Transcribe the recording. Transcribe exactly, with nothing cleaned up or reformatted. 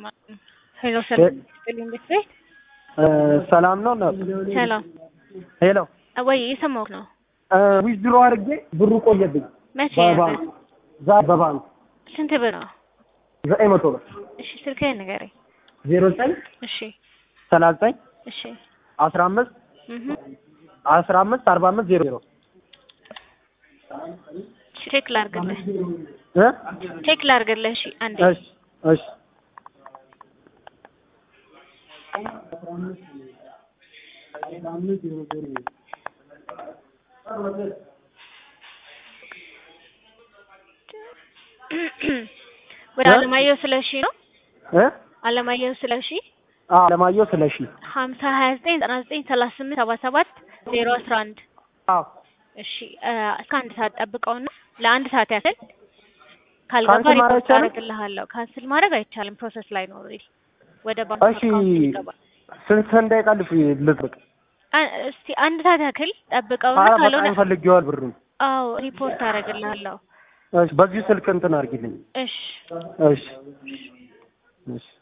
ሄሎ ሰላም እንዴት ነህ? ሰላም ነው ነው ሰላም ሄሎ ወይ እየሰማሁህ ነው። ዊዝድሮ አድርጌ ብሩ ቆየብኝ። መቼ በባንክ ዛ በባንክ ስንት ብር ነው? ዘጠኝ መቶ ብር። እሺ ስልክህን ንገረኝ። ዜሮ ዘጠኝ እሺ ሰላሳ ዘጠኝ እሺ አስራ አምስት እህ አስራ አምስት አርባ አምስት ዜሮ ዜሮ ቼክ ላድርግልህ እ ቼክ ላድርግልህ። እሺ አንዴ እሺ እሺ ወደ አለማየሁ ስለሺ ነው እ አለማየሁ ስለሺ አለማየሁ ስለሺ ሀምሳ ሀያ ዘጠኝ ዘጠና ዘጠኝ ሰላሳ ስምንት ሰባ ሰባት ዜሮ አስራ አንድ አዎ እሺ እስከ አንድ ሰዓት ጠብቀውና ለአንድ ሰዓት ያክል ካልገባ ሪፖርት አደርግልሃለሁ። ካንስል ማድረግ አይቻልም፣ ፕሮሰስ ላይ ነው ኦልሬዲ ወደ ባንክ አካውንት ይገባል። ስንት ደቂቃ ልጠብቅ? እስቲ አንድ ሰዓት ያክል ጠብቀውና ካልሆነ ፈልጌዋል ብሩን። አዎ ሪፖርት አደርግልሃለሁ። እሺ በዚህ ስልክ እንትን አድርጊልኝ። እሺ እሺ እሺ